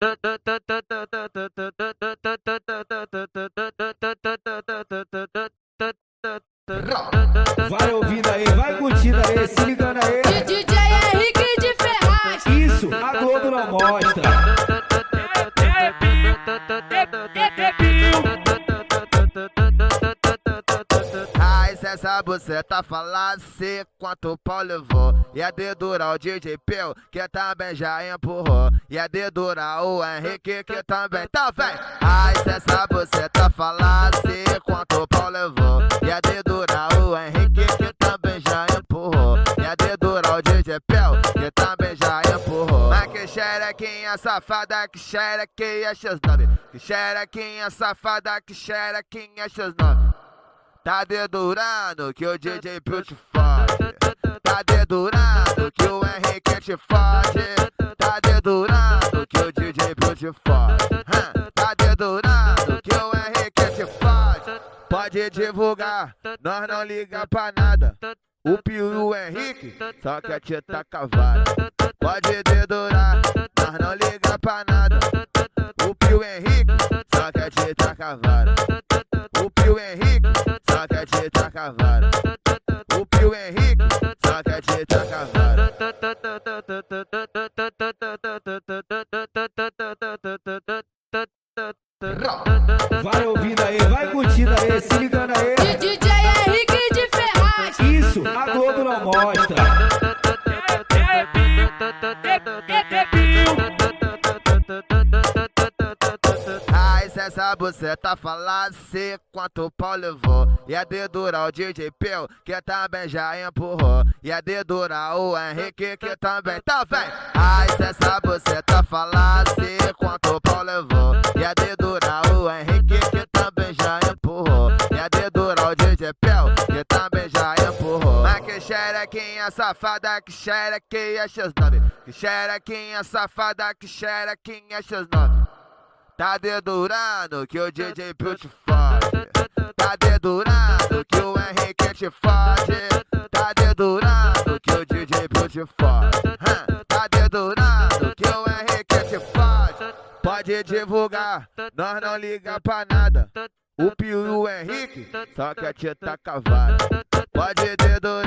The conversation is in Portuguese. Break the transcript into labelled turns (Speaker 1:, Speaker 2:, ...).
Speaker 1: Vai ouvindo aí, vai curtindo aí, se ligando aí.
Speaker 2: DJ Henrique de Ferraz.
Speaker 1: Isso, a Globo não mostra.
Speaker 3: Ai, se essa buceta falasse quanto o pau levou, ia dedurar o DJ Peu, que também já empurrou, ia dedurar o Henrique, que também tá vem. Ai, se essa buceta falasse quanto o pau levou, ia dedurar o Henrique, que também já empurrou, ia dedurar o DJ Peu, que também já empurrou. Mas que xerequinha safada, que xerequinha X9, que xerequinha safada, que xerequinha X9. Tá dedurando que o DJ Peu te fode, tá dedurando que o Henrique te fode, tá dedurando que o DJ Peu te fode, tá dedurando que o Henrique te fode. Pode divulgar, nós não liga pra nada, o Pio e o Henrique só quer te tacar vara. Pode dedurar, nós não liga pra nada, o Pio e o Henrique só quer te tacar vara. O Pio Henrique só quer te tacar vara. O Pio Henrique só quer te tacar vara.
Speaker 1: Vai ouvindo aí, vai curtindo aí, se ligando aí.
Speaker 2: DJ Henrique de Ferraz.
Speaker 1: Isso, a Globo não mostra.
Speaker 3: Ai, se essa buceta falasse quanto o pau levou, ia dedurar o DJ Peu, que também já empurrou, ia dedurar o Henrique, que também tá vem. Ai, se essa buceta falasse quanto o pau levou, ia dedurar o Henrique, que também já empurrou, ia dedurar o DJ Peu, que também já empurrou. Mas que xerequinha safada, que xerequinha X9, que xerequinha safada, que xerequinha X9. Tá dedurando que o DJ Peu te fode, tá dedurando que o Henrique te fode, tá dedurando que o DJ Peu te fode, tá dedurando que o Henrique te fode. Pode divulgar, nós não liga pra nada, o Pio e o Henrique só quer te tacar vara. Pode dedurar.